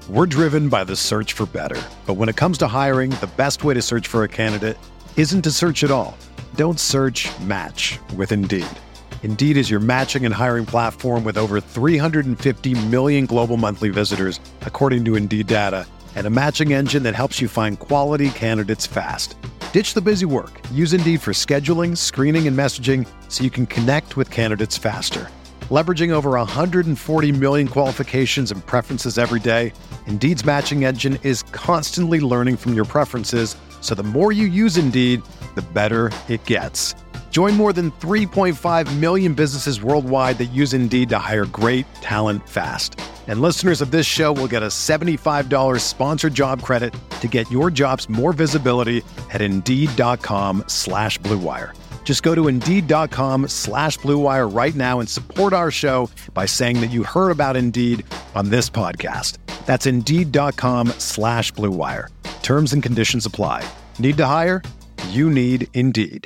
We're driven by the search for better. But when it comes to hiring, the best way to search for a candidate isn't to search at all. Don't search, match with Indeed. Indeed is your matching and hiring platform with over 350 million global monthly visitors, according to Indeed data, and a matching engine that helps you find quality candidates fast. Ditch the busy work. Use Indeed for scheduling, screening, and messaging so you can connect with candidates faster. Leveraging over 140 million qualifications and preferences every day, Indeed's matching engine is constantly learning from your preferences, so the more you use Indeed, the better it gets. Join more than 3.5 million businesses worldwide that use Indeed to hire great talent fast. And listeners of this show will get a $75 sponsored job credit to get your jobs more visibility at Indeed.com/Blue Wire. Just go to Indeed.com/Blue Wire right now and support our show by saying that you heard about Indeed on this podcast. That's Indeed.com/Blue Wire. Terms and conditions apply. Need to hire? You need Indeed.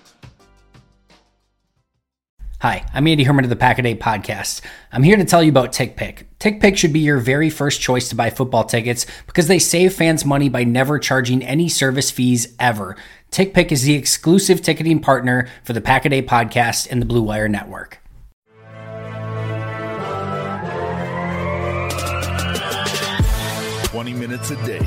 Hi, I'm Andy Herman of the Pack-A-Day Podcast. I'm here to tell you about TickPick. TickPick should be your very first choice to buy football tickets because they save fans money by never charging any service fees ever. TickPick is the exclusive ticketing partner for the Pack-A-Day Podcast and the Blue Wire Network. Minutes a day,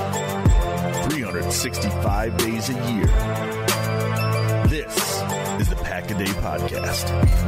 365 days a year. This is the Pack-A-Day Podcast.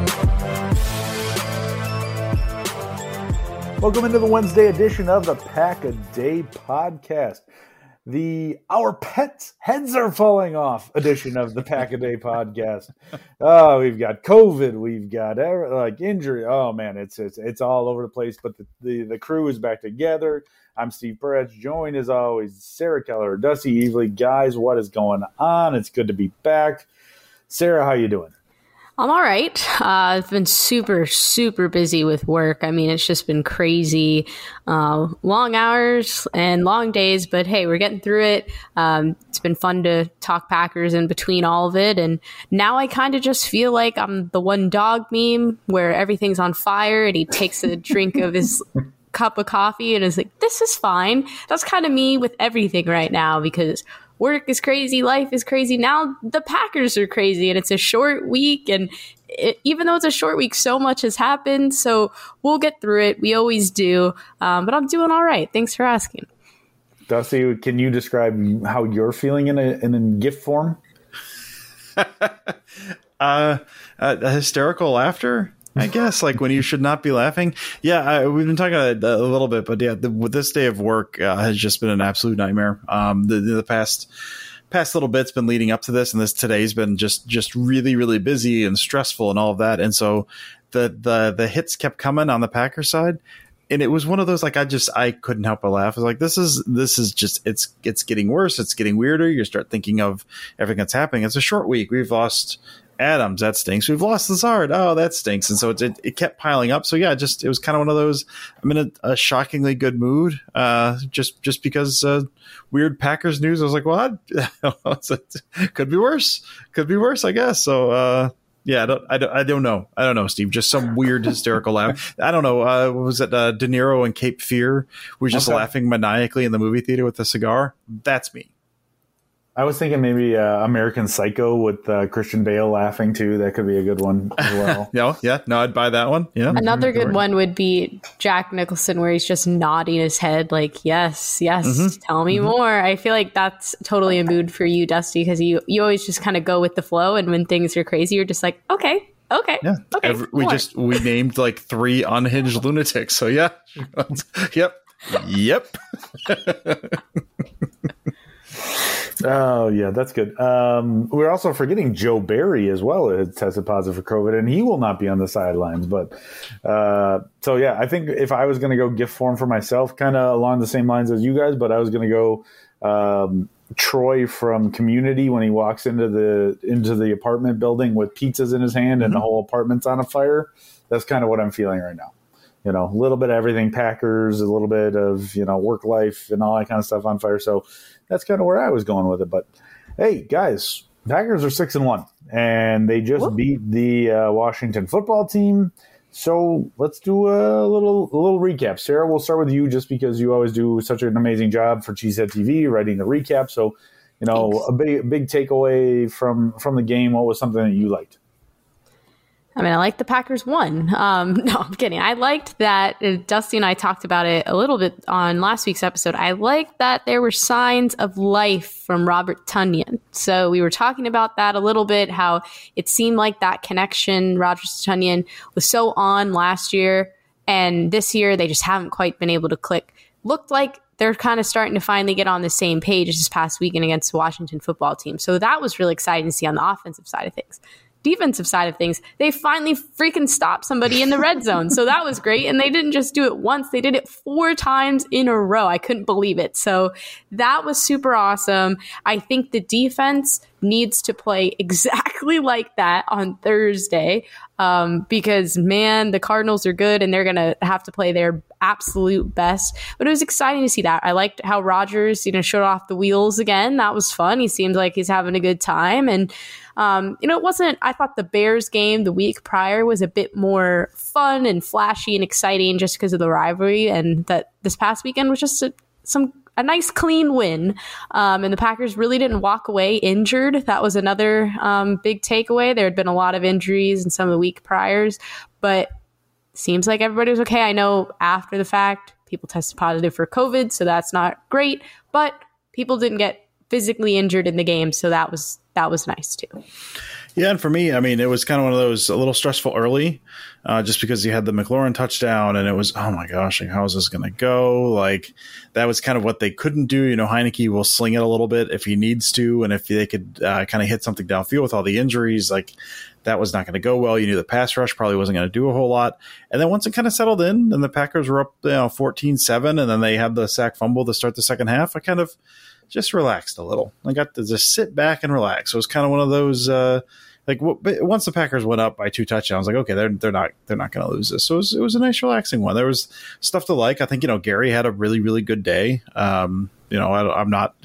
Welcome into the Wednesday edition of the Pack-A-Day Podcast. The Our Pets Heads Are Falling Off edition of the Pack-A-Day Podcast. Oh, we've got COVID, we've got injury. Oh man, it's all over the place. But the crew is back together. I'm Steve Perez, joined as always Sarah Keller, Dusty Evely. Guys, what is going on? It's good to be back. Sarah, how you doing? I'm all right. I've been super, super busy with work. I mean, it's just been crazy. Long hours and long days, but hey, we're getting through it. It's been fun to talk Packers in between all of it. And now I kind of just feel like I'm the one dog meme where everything's on fire and he takes a drink of his cup of coffee and is like, this is fine. That's kind of me with everything right now because work is crazy, life is crazy. Now the Packers are crazy and it's a short week. And even though it's a short week, so much has happened. So we'll get through it. We always do. But I'm doing all right. Thanks for asking. Dusty, can you describe how you're feeling in a GIF form? Hysterical laughter, I guess, like when you should not be laughing. Yeah, we've been talking a little bit, but yeah, this day of work has just been an absolute nightmare. The past little bit's been leading up to this, and today's been just really, really busy and stressful and all of that. And so the hits kept coming on the Packers side, and it was one of those like I couldn't help but laugh. I was like, this is just it's getting worse. It's getting weirder. You start thinking of everything that's happening. It's a short week. We've lost Adams, that stinks. We've lost Lazard. Oh, that stinks. And so it kept piling up. So yeah, it was kind of one of those. I'm in a shockingly good mood. Just because weird Packers news. I was like, what? Could be worse. Could be worse, I guess. So yeah, I don't know. I don't know, Steve. Just some weird hysterical laugh. I don't know. What was it? De Niro and Cape Fear was just laughing maniacally in the movie theater with a cigar. That's me. I was thinking maybe American Psycho with Christian Bale laughing too. That could be a good one as well. Yeah. No, I'd buy that one. Yeah. Another good one would be Jack Nicholson, where he's just nodding his head like, yes, tell me more. I feel like that's totally a mood for you, Dusty, because you always just kind of go with the flow, and when things are crazy, you're just like, okay. Yeah. Okay. We named like 3 unhinged lunatics. So yeah. Yep. Oh, yeah, that's good. We're also forgetting Joe Barry as well. It tested positive for COVID, and he will not be on the sidelines. But so, yeah, I think if I was going to go gift form for myself, kind of along the same lines as you guys, but I was going to go Troy from Community when he walks into the apartment building with pizzas in his hand and the whole apartment's on a fire. That's kind of what I'm feeling right now. You know, a little bit of everything, Packers, a little bit of, work life and all that kind of stuff on fire. So that's kind of where I was going with it. But hey, guys, Packers are 6-1, and they just beat the Washington football team. So let's do a little recap. Sarah, we'll start with you just because you always do such an amazing job for Cheesehead TV writing the recap. So, Thanks. A big takeaway from the game. What was something that you liked? I mean, I liked the Packers won. No, I'm kidding. I liked that Dusty and I talked about it a little bit on last week's episode. I liked that there were signs of life from Robert Tonyan. So we were talking about that a little bit, how it seemed like that connection, Rodgers Tonyan, was so on last year. And this year, they just haven't quite been able to click. Looked like they're kind of starting to finally get on the same page this past weekend against the Washington football team. So that was really exciting to see on the offensive side of things. Defensive side of things, they finally freaking stopped somebody in the red zone. So that was great. And they didn't just do it once, they did it 4 times in a row. I couldn't believe it. So that was super awesome. I think the defense needs to play exactly like that on Thursday because, man, the Cardinals are good and they're going to have to play their absolute best. But it was exciting to see that. I liked how Rodgers, showed off the wheels again. That was fun. He seemed like he's having a good time. And it wasn't, I thought the Bears game the week prior was a bit more fun and flashy and exciting just because of the rivalry. And that this past weekend was just a nice clean win. And the Packers really didn't walk away injured. That was another big takeaway. There had been a lot of injuries in some of the week priors, but seems like everybody was okay. I know after the fact, people tested positive for COVID, so that's not great, but people didn't get physically injured in the game. So that was nice too. Yeah, and for me, I mean, it was kind of one of those a little stressful early, just because you had the McLaurin touchdown, and it was, oh my gosh, like, how is this going to go? Like, that was kind of what they couldn't do. Heineke will sling it a little bit if he needs to, and if they could kind of hit something downfield with all the injuries, like, that was not going to go well. You knew the pass rush probably wasn't going to do a whole lot. And then once it kind of settled in, and the Packers were up 14-7, and then they had the sack fumble to start the second half, I kind of just relaxed a little. I got to just sit back and relax. So it was kind of one of those once the Packers went up by 2 touchdowns, like, okay, they're not going to lose this. So it was a nice relaxing one. There was stuff to like. I think Gary had a really, really good day. I'm not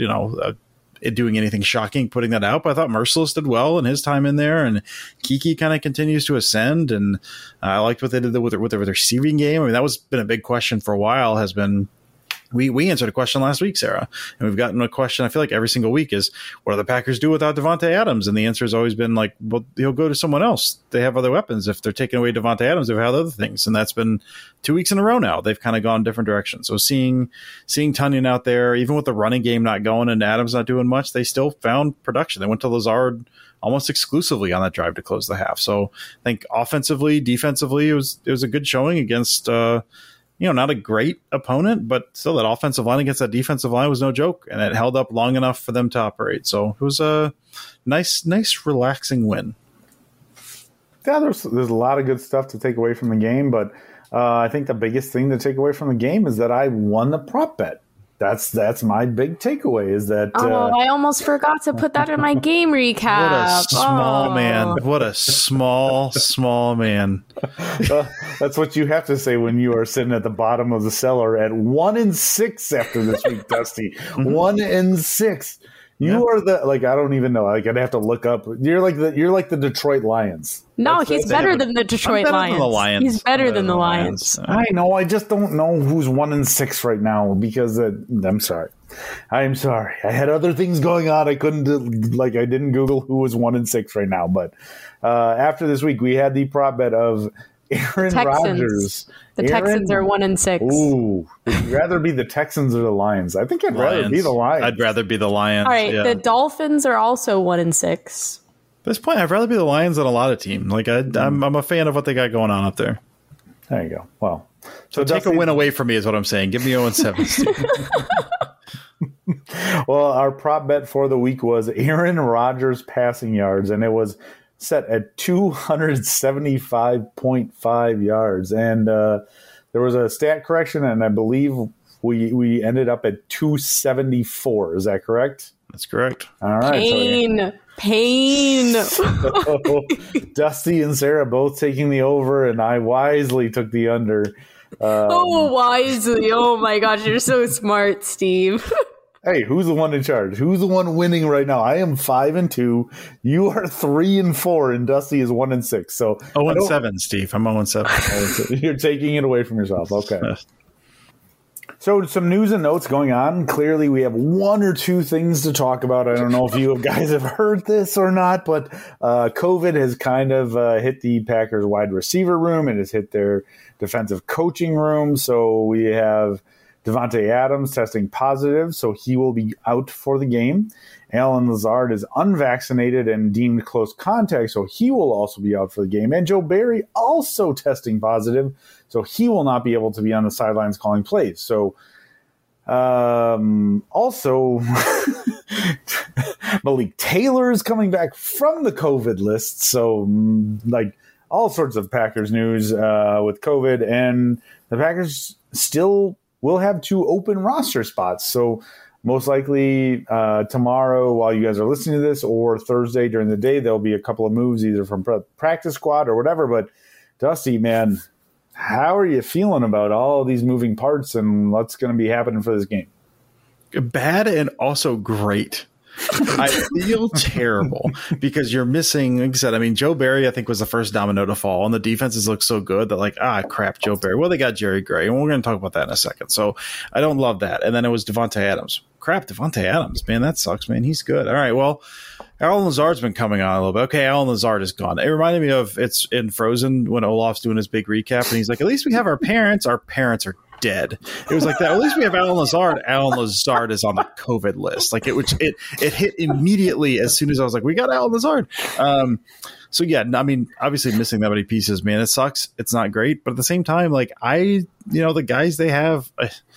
doing anything shocking putting that out, but I thought Merciless did well in his time in there, and Kiki kind of continues to ascend, and I liked what they did with the receiving game. I mean, that was been a big question for a while. Has been. We answered a question last week, Sarah, and we've gotten a question, I feel like every single week, is what do the Packers do without Devontae Adams? And the answer has always been like, well, he'll go to someone else. They have other weapons. If they're taking away Devontae Adams, they've had other things. And that's been 2 weeks in a row now. They've kind of gone different directions. So seeing Tonyan out there, even with the running game not going and Adams not doing much, they still found production. They went to Lazard almost exclusively on that drive to close the half. So I think offensively, defensively, it was a good showing against not a great opponent, but still that offensive line against that defensive line was no joke, and it held up long enough for them to operate. So it was a nice, relaxing win. Yeah, there's a lot of good stuff to take away from the game, but I think the biggest thing to take away from the game is that I won the prop bet. That's my big takeaway is that. I almost forgot to put that in my game recap. What a small man. What a small man. That's what you have to say when you are sitting at the bottom of the cellar at 1-6 after this week, Dusty. 1-6. You are I don't even know. I'd have to look up. You're like the Detroit Lions. No, he's better than the Detroit Lions. He's better than the Lions. I know. I just don't know who's 1-6 right now because I'm sorry. I'm sorry. I had other things going on. I couldn't I didn't Google who was 1-6 right now. But after this week, we had the prop bet of Aaron Rodgers. The Texans are 1-6. Ooh, would you rather be the Texans or the Lions? I think I'd rather be the Lions. I'd rather be the Lions. All right, The Dolphins are also 1-6. At this point, I'd rather be the Lions than a lot of teams. I'm a fan of what they got going on up there. There you go. Well, so take a win away from me is what I'm saying. Give me 0-7. Well, our prop bet for the week was Aaron Rodgers passing yards, and it was set at 275.5 yards. And there was a stat correction, and I believe we ended up at 274. Is that correct? That's correct. All right. Pain. So, Dusty and Sarah both taking the over, and I wisely took the under. Wisely. Oh my gosh, you're so smart, Steve. Hey, who's the one in charge? Who's the one winning right now? I am 5-2. You are 3-4, and Dusty is 1-6. So 0-7, Steve. I'm 0-7. You're taking it away from yourself. Okay. So some news and notes going on. Clearly, we have one or two things to talk about. I don't know if you guys have heard this or not, but COVID has kind of hit the Packers wide receiver room. It has hit their defensive coaching room. So we have Davante Adams testing positive, so he will be out for the game. Allen Lazard is unvaccinated and deemed close contact, so he will also be out for the game. And Joe Barry also testing positive, so he will not be able to be on the sidelines calling plays. So also, Malik Taylor is coming back from the COVID list, so like all sorts of Packers news with COVID, and the Packers still will have 2 open roster spots. So most likely tomorrow while you guys are listening to this, or Thursday during the day, there'll be a couple of moves either from practice squad or whatever. But Dusty, man, how are you feeling about all these moving parts and what's going to be happening for this game? Bad and also great. I feel terrible because you're missing, like I said, I mean, Joe Barry, I think, was the first domino to fall, and the defenses look so good that, like, crap, Joe Barry. Well, they got Jerry Gray, and we're going to talk about that in a second. So I don't love that. And then it was Davante Adams. Crap, Davante Adams, man, that sucks, man. He's good. All right, well, Allen Lazard's been coming on a little bit. Okay, Allen Lazard is gone. It reminded me of it's in Frozen when Olaf's doing his big recap, and he's like, at least we have our parents. Our parents are dead. It was like that. At least we have Allen Lazard. Allen Lazard is on the COVID list. Like it hit immediately as soon as I was like, we got Allen Lazard. So yeah, I mean, obviously missing that many pieces, man, it sucks. It's not great, but at the same time, like the guys they have,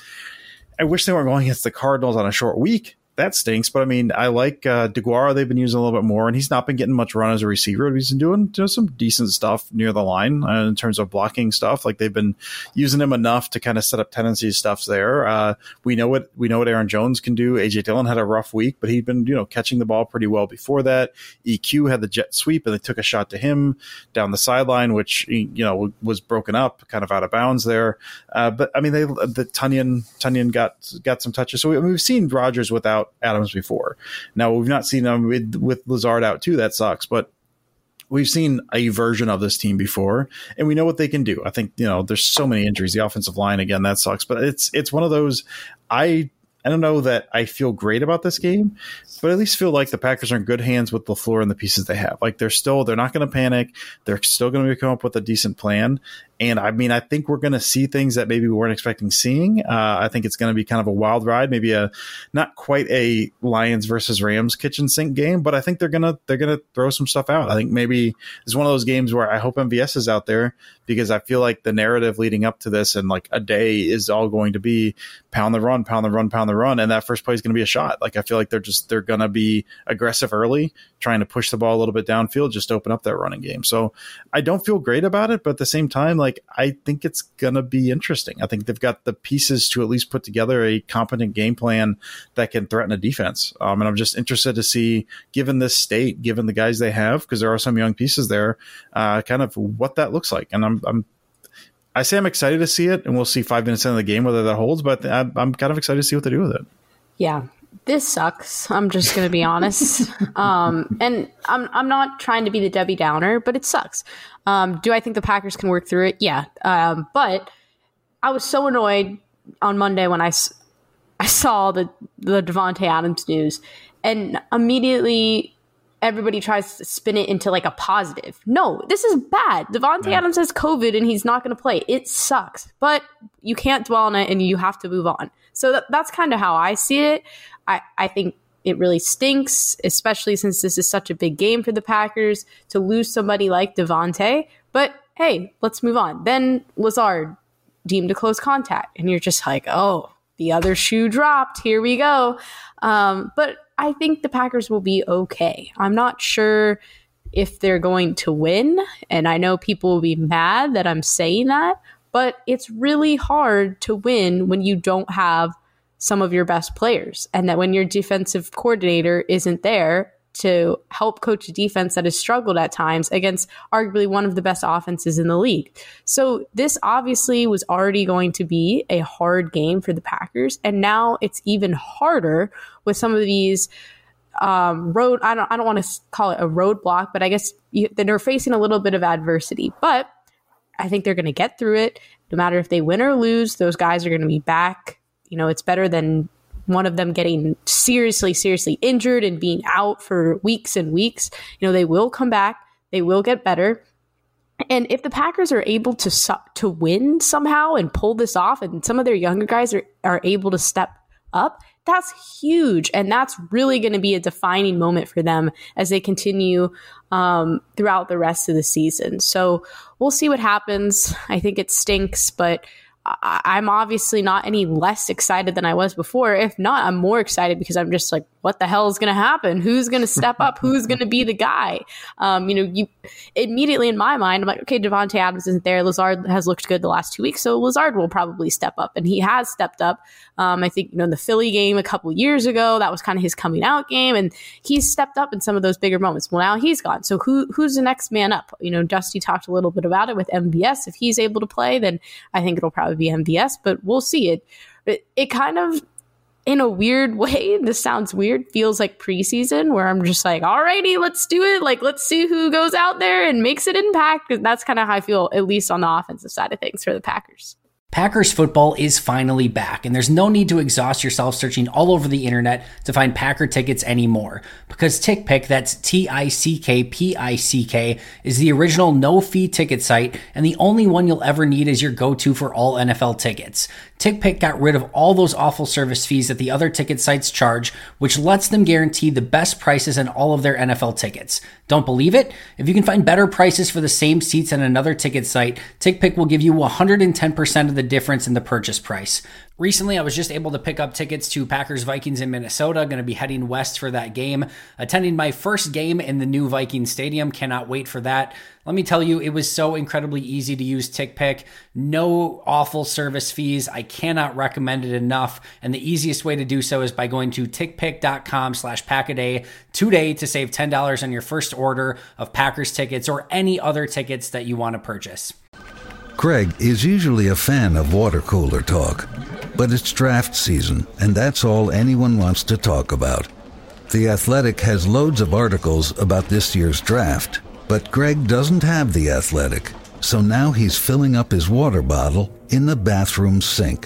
I wish they weren't going against the Cardinals on a short week. That stinks, but I mean, I like DeGuara. They've been using a little bit more, and he's not been getting much run as a receiver. He's been doing some decent stuff near the line in terms of blocking stuff. Like they've been using him enough to kind of set up tendency stuffs there. We know what Aaron Jones can do. AJ Dillon had a rough week, but he'd been catching the ball pretty well before that. EQ had the jet sweep, and they took a shot to him down the sideline, which was broken up, kind of out of bounds there. But I mean, the Tunyon got some touches. So we've seen Rodgers without Adams before. Now we've not seen him with Lazard out too. That sucks, but we've seen a version of this team before, and we know what they can do. I think there's so many injuries. The offensive line again, that sucks, but it's one of those. I don't know that I feel great about this game, but at least feel like the Packers are in good hands with LaFleur and the pieces they have. Like they're not going to panic. They're still going to come up with a decent plan. And I mean, I think we're going to see things that maybe we weren't expecting seeing. I think it's going to be kind of a wild ride, maybe not quite a Lions versus Rams kitchen sink game, but I think they're going to throw some stuff out. I think maybe it's one of those games where I hope MVS is out there, because I feel like the narrative leading up to this and like a day is all going to be pound the run, pound the run, pound the run. And that first play is going to be a shot. Like I feel like they're going to be aggressive early, trying to push the ball a little bit downfield, just to open up that running game. So I don't feel great about it, but at the same time, like I think it's going to be interesting. I think they've got the pieces to at least put together a competent game plan that can threaten a defense. And I'm just interested to see, given this state, given the guys they have, because there are some young pieces there, kind of what that looks like. And I'm excited to see it, and we'll see 5 minutes into the game whether that holds, but I'm kind of excited to see what they do with it. Yeah. This sucks. I'm just going to be honest. And I'm not trying to be the Debbie Downer, but it sucks. Do I think the Packers can work through it? Yeah. But I was so annoyed on Monday when I saw the Davante Adams news, and immediately everybody tries to spin it into like a positive. No, this is bad. Davante Adams has COVID and he's not going to play. It sucks, but you can't dwell on it and you have to move on. So that's kind of how I see it. I think it really stinks, especially since this is such a big game for the Packers, to lose somebody like Davante. But hey, let's move on. Then Lazard deemed a close contact, and you're just like, oh, the other shoe dropped. Here we go. But I think the Packers will be okay. I'm not sure if they're going to win, and I know people will be mad that I'm saying that, but it's really hard to win when you don't have some of your best players, and that when your defensive coordinator isn't there, to help coach a defense that has struggled at times against arguably one of the best offenses in the league. So this obviously was already going to be a hard game for the Packers, and now it's even harder with some of these I don't want to call it a roadblock, but I guess they're facing a little bit of adversity. But I think they're going to get through it. No matter if they win or lose, those guys are going to be back. It's better than one of them getting seriously injured and being out for weeks and weeks. They will come back. They will get better. And if the Packers are able to win somehow and pull this off, and some of their younger guys are able to step up, that's huge. And that's really going to be a defining moment for them as they continue throughout the rest of the season. So we'll see what happens. I think it stinks, but I'm obviously not any less excited than I was before. If not, I'm more excited because I'm just like, what the hell is going to happen? Who's going to step up? Who's going to be the guy? You immediately in my mind, I'm like, okay, Davante Adams isn't there. Lazard has looked good the last 2 weeks, so Lazard will probably step up, and he has stepped up. I think in the Philly game a couple years ago, that was kind of his coming out game, and he's stepped up in some of those bigger moments. Well, now he's gone, so who's the next man up? Dusty talked a little bit about it with MVS. If he's able to play, then I think it'll probably be MVS, but we'll see. It kind of, in a weird way, this sounds weird, feels like preseason, where I'm just like, alrighty, let's do it. Like, let's see who goes out there and makes an impact. Because that's kind of how I feel, at least on the offensive side of things for the Packers. Packers football is finally back, and there's no need to exhaust yourself searching all over the internet to find Packer tickets anymore. Because TickPick, that's TickPick, is the original no-fee ticket site, and the only one you'll ever need as your go-to for all NFL tickets. TickPick got rid of all those awful service fees that the other ticket sites charge, which lets them guarantee the best prices on all of their NFL tickets. Don't believe it? If you can find better prices for the same seats on another ticket site, TickPick will give you 110% of the difference in the purchase price. Recently, I was just able to pick up tickets to Packers Vikings in Minnesota. Going to be heading west for that game. Attending my first game in the new Vikings stadium. Cannot wait for that. Let me tell you, it was so incredibly easy to use TickPick. No awful service fees. I cannot recommend it enough. And the easiest way to do so is by going to tickpick.com/packaday today to save $10 on your first order of Packers tickets or any other tickets that you want to purchase. Greg is usually a fan of water cooler talk, but it's draft season, and that's all anyone wants to talk about. The Athletic has loads of articles about this year's draft, but Greg doesn't have The Athletic, so now he's filling up his water bottle in the bathroom sink,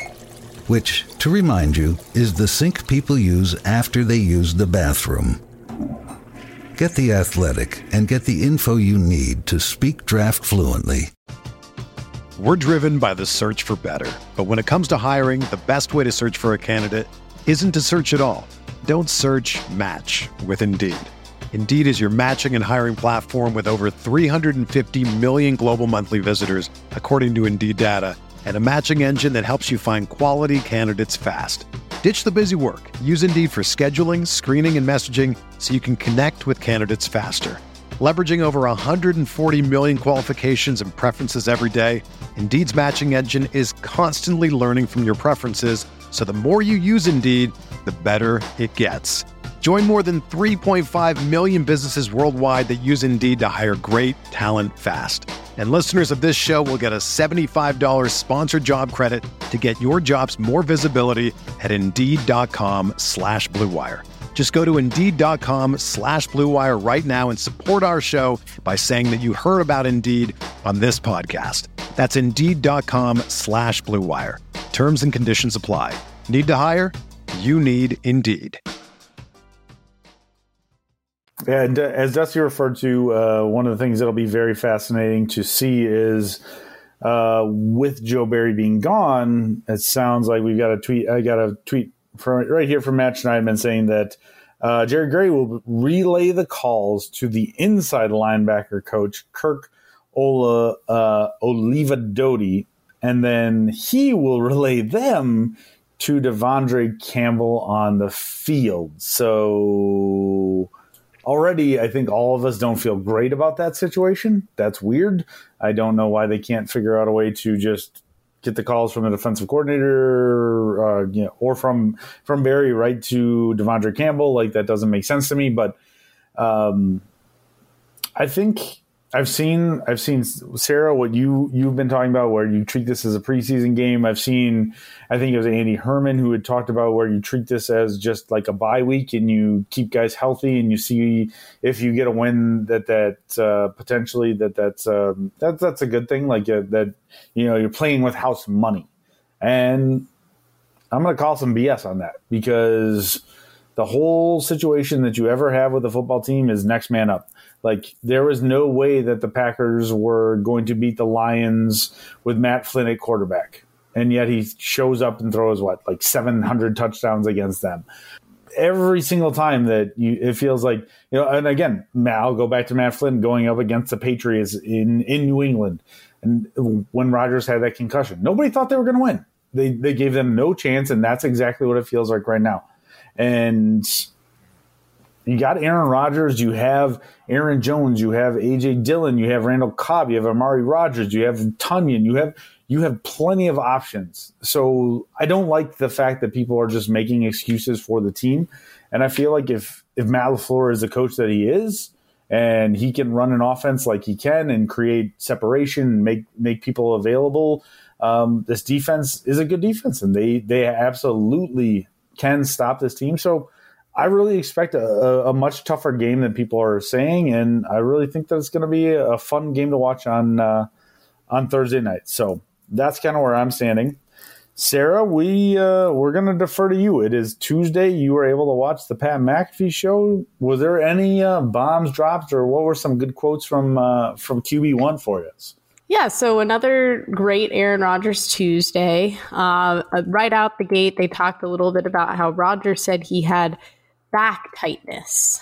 which, to remind you, is the sink people use after they use the bathroom. Get The Athletic and get the info you need to speak draft fluently. We're driven by the search for better. But when it comes to hiring, the best way to search for a candidate isn't to search at all. Don't search, match with Indeed. Indeed is your matching and hiring platform with over 350 million global monthly visitors, according to Indeed data, and a matching engine that helps you find quality candidates fast. Ditch the busy work. Use Indeed for scheduling, screening, and messaging so you can connect with candidates faster. Leveraging over 140 million qualifications and preferences every day, Indeed's matching engine is constantly learning from your preferences, so the more you use Indeed, the better it gets. Join more than 3.5 million businesses worldwide that use Indeed to hire great talent fast. And listeners of this show will get a $75 sponsored job credit to get your jobs more visibility at Indeed.com/Blue Wire. Just go to Indeed.com/Blue Wire right now and support our show by saying that you heard about Indeed on this podcast. That's Indeed.com/Blue Wire. Terms and conditions apply. Need to hire? You need Indeed. And as Dusty referred to, one of the things that'll be very fascinating to see is with Joe Barry being gone, it sounds like we've got a tweet. I got a tweet from right here from Matt Schneidman saying that Jerry Gray will relay the calls to the inside linebacker coach, Kirk Olivadotti, and then he will relay them to Devondre Campbell on the field. So already, I think all of us don't feel great about that situation. That's weird. I don't know why they can't figure out a way to just get the calls from the defensive coordinator, or from Barry right to Devondre Campbell. Like, that doesn't make sense to me. But I think I've seen Sarah, what you've been talking about, where you treat this as a preseason game. I think it was Andy Herman who had talked about where you treat this as just like a bye week and you keep guys healthy and you see if you get a win that potentially that's a good thing. Like that, you're playing with house money, and I'm going to call some BS on that, because the whole situation that you ever have with a football team is next man up. Like, there was no way that the Packers were going to beat the Lions with Matt Flynn at quarterback. And yet he shows up and throws, 700 touchdowns against them. Every single time that it feels like, and again, I'll go back to Matt Flynn going up against the Patriots in New England. And when Rodgers had that concussion, nobody thought they were going to win. They gave them no chance, and that's exactly what it feels like right now. And you got Aaron Rodgers, you have Aaron Jones, you have A.J. Dillon, you have Randall Cobb, you have Amari Rodgers, you have Tunyon, you have plenty of options. So I don't like the fact that people are just making excuses for the team. And I feel like if Matt LaFleur is the coach that he is, and he can run an offense like he can and create separation and make people available, this defense is a good defense, and they absolutely can stop this team. So I really expect a much tougher game than people are saying, and I really think that it's going to be a fun game to watch on Thursday night. So that's kind of where I'm standing. Sarah, we're going to defer to you. It is Tuesday. You were able to watch the Pat McAfee show. Was there any bombs dropped, or what were some good quotes from QB1 for us? Yeah, so another great Aaron Rodgers Tuesday. Right out the gate, they talked a little bit about how Rodgers said he had back tightness.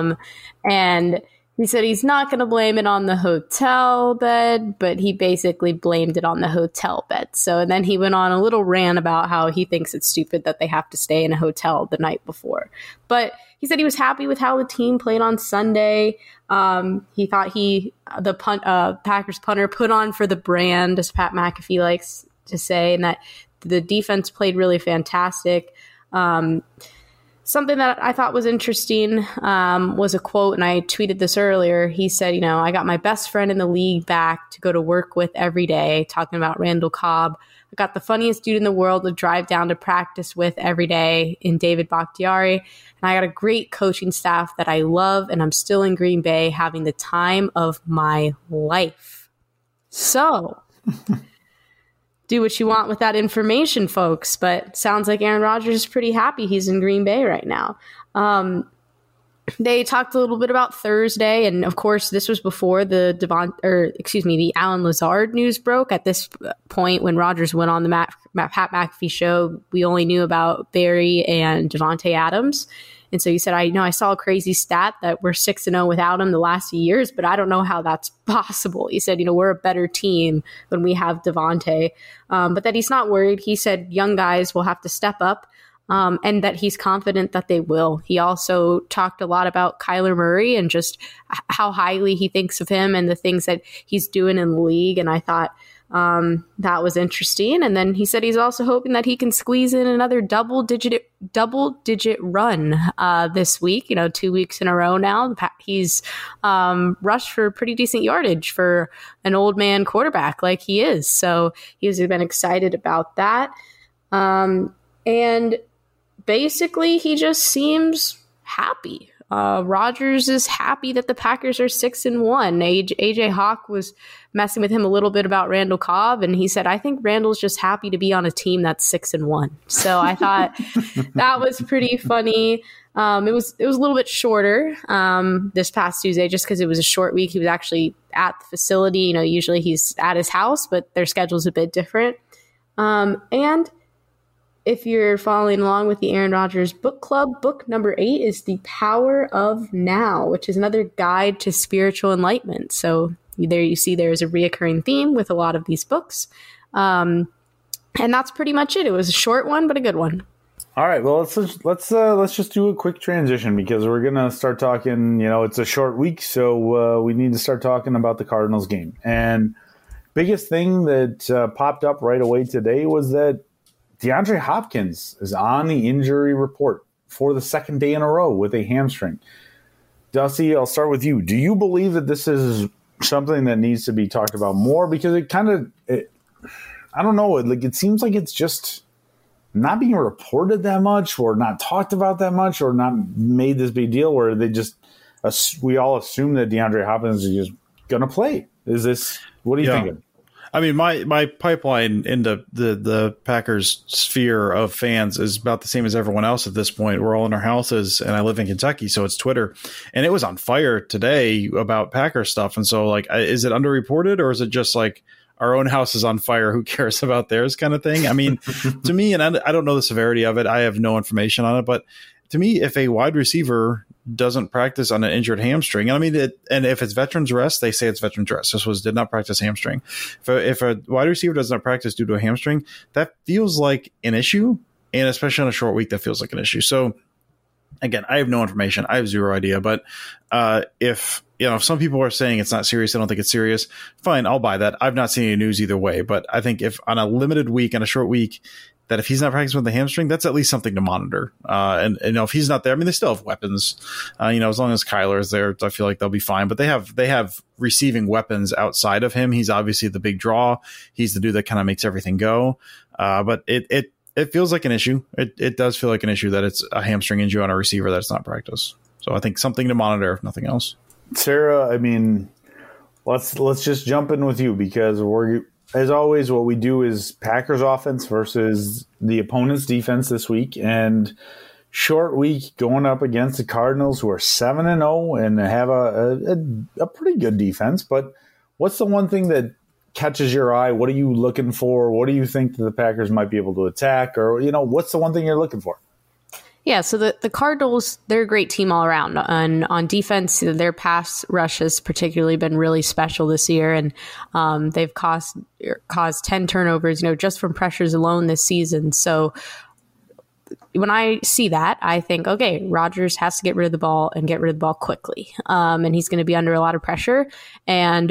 And he said he's not going to blame it on the hotel bed, but he basically blamed it on the hotel bed. So, and then he went on a little rant about how he thinks it's stupid that they have to stay in a hotel the night before. But he said he was happy with how the team played on Sunday. He thought the Packers punter put on for the brand, as Pat McAfee likes to say, and that the defense played really fantastic. Something that I thought was interesting was a quote, and I tweeted this earlier. He said, I got my best friend in the league back to go to work with every day, talking about Randall Cobb. I got the funniest dude in the world to drive down to practice with every day in David Bakhtiari. And I got a great coaching staff that I love, and I'm still in Green Bay having the time of my life. So do what you want with that information, folks. But sounds like Aaron Rodgers is pretty happy he's in Green Bay right now. They talked a little bit about Thursday, and of course, this was before the Allen Lazard news broke. At this point, when Rodgers went on the Pat McAfee show, we only knew about Barry and Davante Adams. And so he said, I saw a crazy stat that we're 6-0 without him the last few years, but I don't know how that's possible. He said, we're a better team when we have Davante, but that he's not worried. He said young guys will have to step up, and that he's confident that they will. He also talked a lot about Kyler Murray and just how highly he thinks of him and the things that he's doing in the league. And I thought that was interesting. And then he said he's also hoping that he can squeeze in another double digit run this week. 2 weeks in a row now. He's rushed for pretty decent yardage for an old man quarterback like he is. So he's been excited about that. And basically, he just seems happy. Rodgers is happy that the Packers are 6-1. AJ Hawk was messing with him a little bit about Randall Cobb, and he said, I think Randall's just happy to be on a team that's 6-1. So I thought that was pretty funny. It was a little bit shorter this past Tuesday, just because it was a short week. He was actually at the facility. Usually he's at his house, but their schedule's a bit different. And if you're following along with the Aaron Rodgers book club, book number 8 is The Power of Now, which is another guide to spiritual enlightenment. So there you see there's a reoccurring theme with a lot of these books. And that's pretty much it. It was a short one, but a good one. All right. Well, let's just do a quick transition, because we're going to start talking, it's a short week. So we need to start talking about the Cardinals game. And biggest thing that popped up right away today was that DeAndre Hopkins is on the injury report for the second day in a row with a hamstring. Dusty, I'll start with you. Do you believe that this is something that needs to be talked about more? Because it kind of, I don't know, it seems like it's just not being reported that much, or not talked about that much, or not made this big deal, where they just, we all assume that DeAndre Hopkins is just going to play. Is this, what are you thinking? I mean, my pipeline into the Packers sphere of fans is about the same as everyone else at this point. We're all in our houses, and I live in Kentucky, so it's Twitter. And it was on fire today about Packer stuff. And so, like, is it underreported, or is it just like our own house is on fire, who cares about theirs kind of thing? I mean, to me, and I don't know the severity of it, I have no information on it, but to me, if a wide receiver doesn't practice on an injured hamstring, I mean, and if it's veterans rest, they say it's veterans rest. This did not practice hamstring. If a wide receiver does not practice due to a hamstring, that feels like an issue, and especially on a short week, that feels like an issue. So again, I have no information. I have zero idea. But if some people are saying it's not serious, I don't think it's serious, fine, I'll buy that. I've not seen any news either way. But I think if on a limited week, on a short week, that if he's not practicing with the hamstring, that's at least something to monitor. And if he's not there, I mean, they still have weapons. As long as Kyler is there, I feel like they'll be fine. But they have receiving weapons outside of him. He's obviously the big draw. He's the dude that kind of makes everything go. But it feels like an issue. It does feel like an issue that it's a hamstring injury on a receiver that's not practice. So I think something to monitor, if nothing else. Sarah, I mean, let's just jump in with you, because as always, what we do is Packers offense versus the opponent's defense this week, and short week going up against the Cardinals, who are 7-0 and have a pretty good defense. But what's the one thing that catches your eye? What are you looking for? What do you think that the Packers might be able to attack? Or, what's the one thing you're looking for? Yeah, so the Cardinals, they're a great team all around. And on defense, their pass rush has particularly been really special this year. And they've caused 10 turnovers, just from pressures alone this season. So when I see that, I think, okay, Rodgers has to get rid of the ball and get rid of the ball quickly. And he's going to be under a lot of pressure. And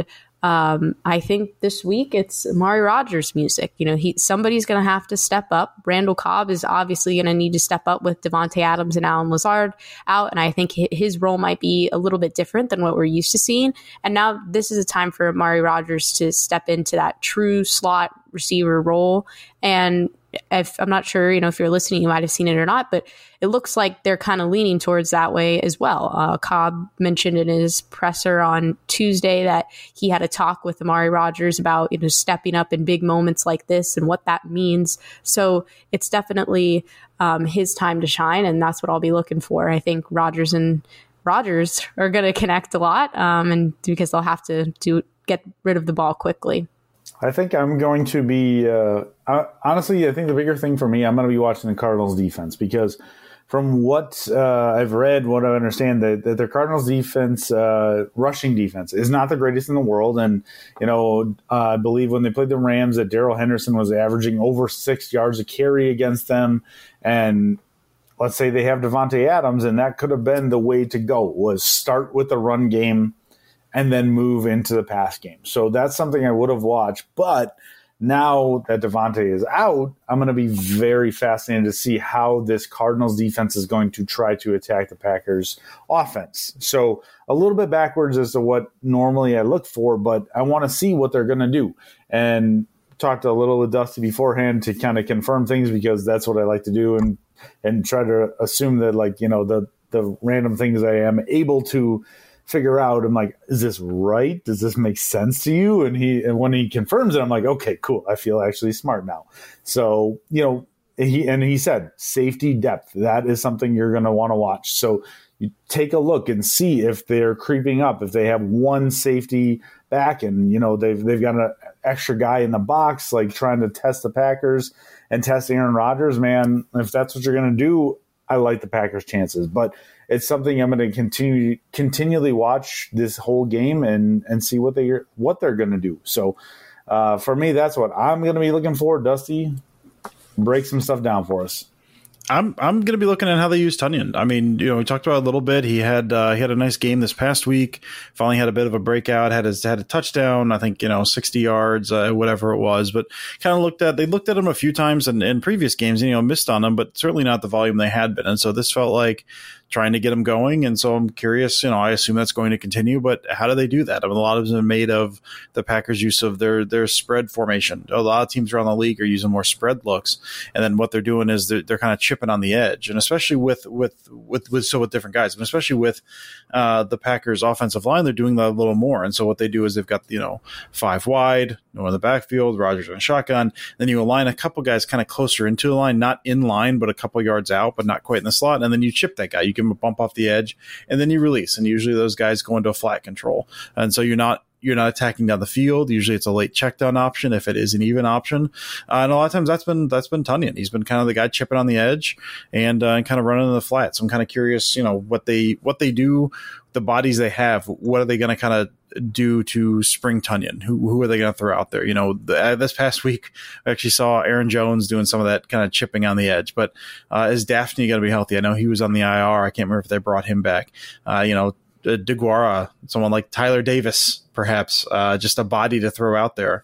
I think this week it's Amari Rodgers music. Somebody's going to have to step up. Randall Cobb is obviously going to need to step up with Devontae Adams and Allen Lazard out. And I think his role might be a little bit different than what we're used to seeing. And now this is a time for Amari Rodgers to step into that true slot receiver role. And I'm not sure, if you're listening, you might have seen it or not, but it looks like they're kind of leaning towards that way as well. Cobb mentioned in his presser on Tuesday that he had a talk with Amari Rodgers about, stepping up in big moments like this and what that means. So it's definitely his time to shine, and that's what I'll be looking for. I think Rodgers are going to connect a lot, and because they'll have to get rid of the ball quickly. I think I'm going to be honestly, I think the bigger thing for me, I'm going to be watching the Cardinals defense, because from what I've read, what I understand, that their Cardinals defense, rushing defense, is not the greatest in the world. And, I believe when they played the Rams, that Darrell Henderson was averaging over 6 yards a carry against them. And let's say they have Devontae Adams, and that could have been the way to go, was start with the run game and then move into the pass game. So that's something I would have watched. But now that Devontae is out, I'm going to be very fascinated to see how this Cardinals defense is going to try to attack the Packers offense. So a little bit backwards as to what normally I look for, but I want to see what they're going to do. And talked a little with Dusty beforehand to kind of confirm things, because that's what I like to do, and try to assume that, the random things I am able to figure out, I'm like, is this right? Does this make sense to you? And when he confirms it, I'm like, okay, cool. I feel actually smart now. So, he said safety depth. That is something you're going to want to watch. So you take a look and see if they're creeping up, if they have one safety back and, they've got an extra guy in the box, like trying to test the Packers and test Aaron Rodgers, man. If that's what you're going to do, I like the Packers' chances. But it's something I'm going to continually watch this whole game and see what they're going to do. So for me, that's what I'm going to be looking for. Dusty, break some stuff down for us. I'm going to be looking at how they use Tonyan. I mean, we talked about it a little bit. He had a nice game this past week. Finally had a bit of a breakout. Had a touchdown. I think 60 yards, whatever it was. But kind of looked at him a few times in previous games. And, missed on them, but certainly not the volume they had been. And so this felt like trying to get him going. And so I'm curious, I assume that's going to continue, but how do they do that? I mean, a lot of them are made of the Packers' use of their spread formation. A lot of teams around the league are using more spread looks. And then what they're doing is they're kind of chipping on the edge. And especially with different guys, and especially with the Packers offensive line, they're doing that a little more. And so what they do is they've got, 5 wide, in the backfield, Rodgers in shotgun. Then you align a couple guys kind of closer into the line, not in line, but a couple yards out, but not quite in the slot. And then you chip that guy. You give him a bump off the edge, and then you release. And usually those guys go into a flat control. And so you're not attacking down the field. Usually it's a late check down option if it is an even option. And a lot of times that's been Tonyan. He's been kind of the guy chipping on the edge and kind of running in the flat. So I'm kind of curious, what they do, the bodies they have, what are they going to kind of do to spring Tonyan? Who are they going to throw out there? This past week I actually saw Aaron Jones doing some of that kind of chipping on the edge, but is Daphne going to be healthy? I know he was on the IR. I can't remember if they brought him back. DeGuara, someone like Tyler Davis, perhaps, just a body to throw out there.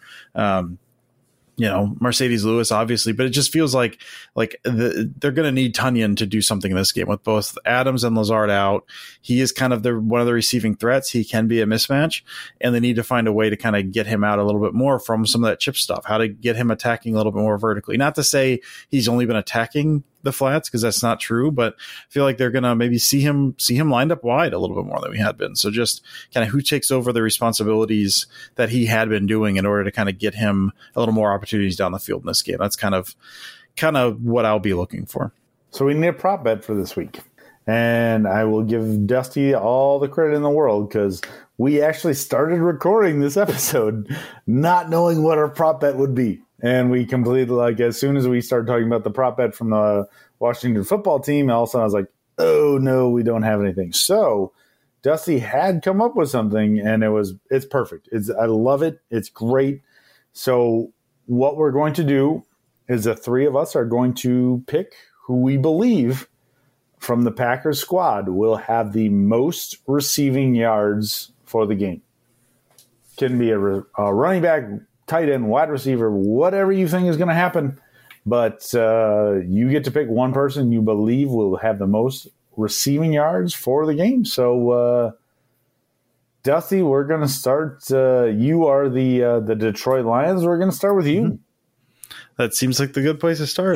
Mercedes Lewis, obviously, but it just feels like they're going to need Tonyan to do something in this game with both Adams and Lazard out. He is kind of one of the receiving threats. He can be a mismatch, and they need to find a way to kind of get him out a little bit more from some of that chip stuff, how to get him attacking a little bit more vertically. Not to say he's only been attacking the flats, because that's not true, but I feel like they're going to maybe see him lined up wide a little bit more than we had been. So just kind of who takes over the responsibilities that he had been doing in order to kind of get him a little more opportunities down the field in this game. That's kind of what I'll be looking for. So we need a prop bet for this week. And I will give Dusty all the credit in the world, because we actually started recording this episode not knowing what our prop bet would be. And we completely, as soon as we started talking about the prop bet from the Washington football team, all of a sudden I was like, oh, no, we don't have anything. So Dusty had come up with something, and it's perfect. I love it. It's great. So what we're going to do is the three of us are going to pick who we believe from the Packers squad will have the most receiving yards for the game. Can be a running back, tight end, wide receiver, whatever you think is going to happen. But you get to pick one person you believe will have the most receiving yards for the game. So, Dusty, we're going to start. You are the Detroit Lions. We're going to start with you. That seems like the good place to start.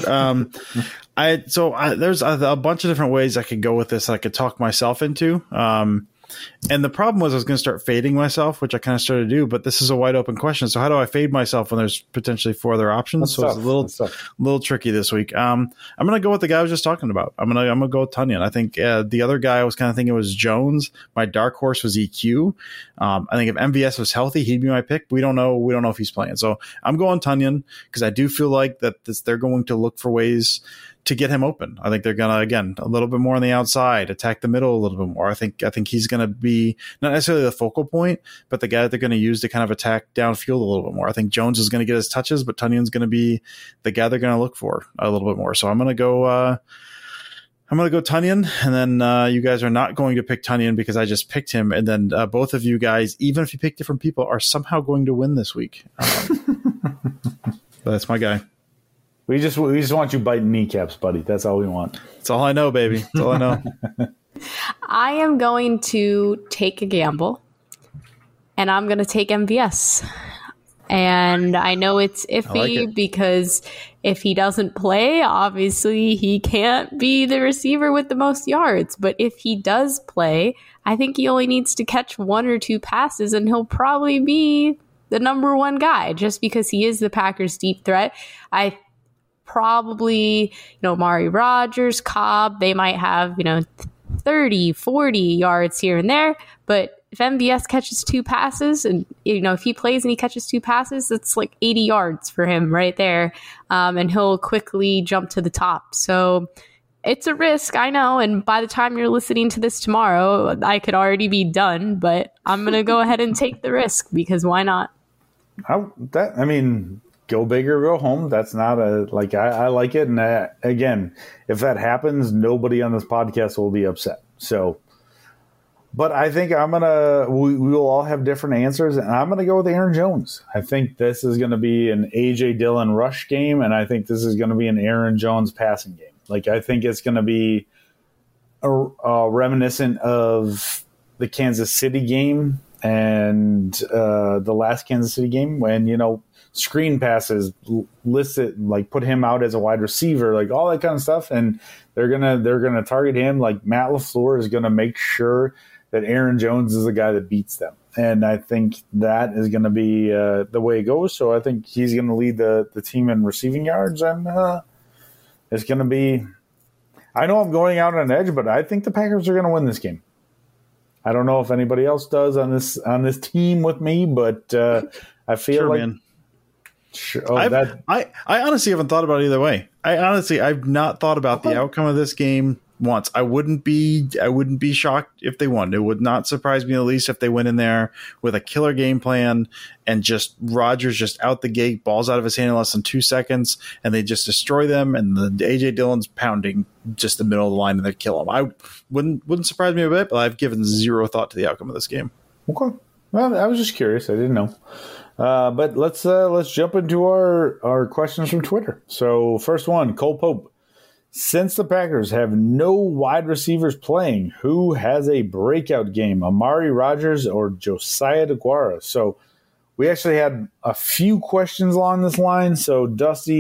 There's a bunch of different ways I could go with this. I could talk myself into. And the problem was I was going to start fading myself, which I kind of started to do, but this is a wide open question. So how do I fade myself when there's potentially 4 other options? It's a little tricky this week. I'm going to go with the guy I was just talking about. I'm going to go with Tonyan. I think the other guy I was kind of thinking was Jones. My dark horse was EQ. I think if MVS was healthy, he'd be my pick. But we don't know if he's playing. So I'm going Tonyan because I do feel like that they're going to look for ways to get him open. I think they're going to, again, a little bit more on the outside, attack the middle a little bit more. I think he's going to be not necessarily the focal point, but the guy that they're going to use to kind of attack downfield a little bit more. I think Jones is going to get his touches, but Tonyan's going to be the guy they're going to look for a little bit more. So I'm going to go Tonyan, and then you guys are not going to pick Tonyan because I just picked him, and then both of you guys, even if you pick different people, are somehow going to win this week. But that's my guy. We just want you biting kneecaps, buddy. That's all we want. That's all I know, baby. That's all I know. I am going to take a gamble, and I'm going to take MVS. And I know it's iffy because if he doesn't play, obviously he can't be the receiver with the most yards. But if he does play, I think he only needs to catch 1 or 2 passes, and he'll probably be the number 1 guy just because he is the Packers' deep threat. I probably, Amari Rodgers, Cobb, they might have, 30, 40 yards here and there. But if MVS catches 2 passes and, if he plays and he catches 2 passes, it's like 80 yards for him right there. And he'll quickly jump to the top. So it's a risk, I know. And by the time you're listening to this tomorrow, I could already be done. But I'm going to go ahead and take the risk because why not? Go big or go home. That's not I like it. And again, if that happens, nobody on this podcast will be upset. So, but I think we will all have different answers, and I'm going to go with Aaron Jones. I think this is going to be an A.J. Dillon rush game, and I think this is going to be an Aaron Jones passing game. I think it's going to be reminiscent of the Kansas City game and the last Kansas City game when, screen passes listed, like put him out as a wide receiver, like all that kind of stuff. And they're going to target him. Like Matt LaFleur is going to make sure that Aaron Jones is the guy that beats them. And I think that is going to be the way it goes. So I think he's going to lead the team in receiving yards. And it's going to be – I know I'm going out on an edge, but I think the Packers are going to win this game. I don't know if anybody else does on this team with me, but I feel man. I honestly haven't thought about it either way. I've not thought about the outcome of this game once. I wouldn't be shocked if they won. It would not surprise me in the least if they went in there with a killer game plan and just Rodgers just out the gate, balls out of his hand in less than 2 seconds, and they just destroy them. And the AJ Dillon's pounding just the middle of the line and they kill him. I wouldn't surprise me a bit, but I've given zero thought to the outcome of this game. Okay, well, I was just curious. I didn't know. But let's jump into our questions from Twitter. So first one, Cole Pope. Since the Packers have no wide receivers playing, who has a breakout game, Amari Rodgers or Josiah DeGuara? So we actually had a few questions along this line. So Dusty,